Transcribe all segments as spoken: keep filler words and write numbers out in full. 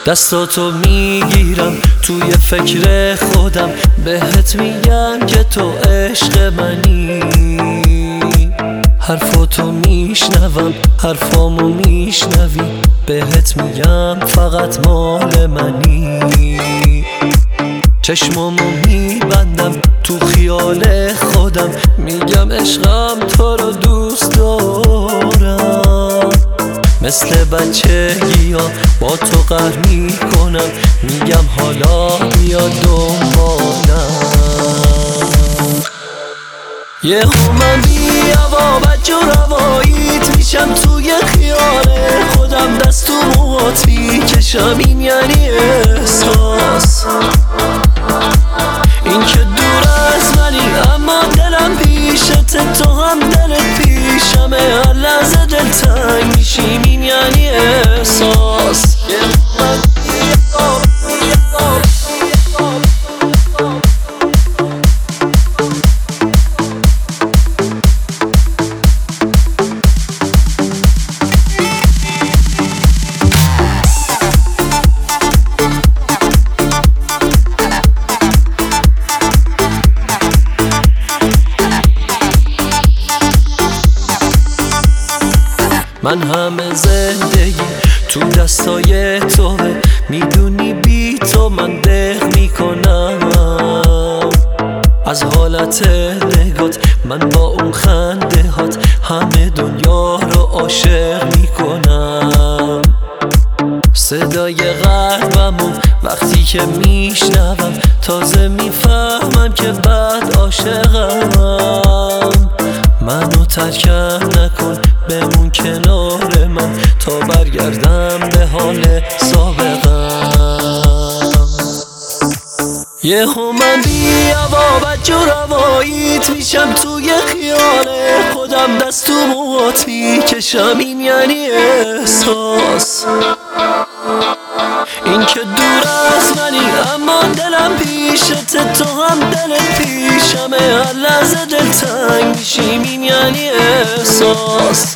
دستاتو میگیرم توی فکر خودم، بهت میگم که تو عشق منی. حرفاتو میشنوم، حرفامو میشنوی، بهت میگم فقط مال منی. چشمامو میبندم تو خیال خودم، میگم عشقم تو رو دوست دارم. مثل بچگی ها با تو قهر میکنم، میگم حالا بیا دنبالم. یه من بیاوا بچه رواییت میشم توی خیال خودم، دست تو موهات میکشم، این یعنی احساس. این که دور از منی اما دلم پیشته، تو هم دلت پیشمه، هر لحظه دلتنگ میشیم، این یعنی احساس. من همه زندگی تو دستای توه، میدونی بی تو من دق میکنم. از حالت نگات من با اون خنده هات همه دنیا رو عاشق میکنم. صدای قلبمو وقتی که میشنوم، تازه میفهمم که بعد عاشقم. منو ترکم نکن، بمون کنار من تا برگردم به حال سابقم. یه من بیاوا بچه رواییت میشم توی خیال خودم، دست تو موهات میکشم، این یعنی احساس. این که دور از منی اما دلم پیشته، تو هم دلت پیشمه، هر لحظه دلتنگ میشیم، این یعنی احساس.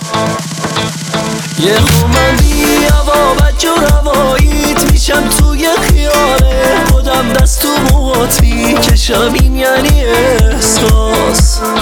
یه من بیاوا بچه رواییت میشم توی خیال خودم، دست تو موهات میکشم، این یعنی احساس.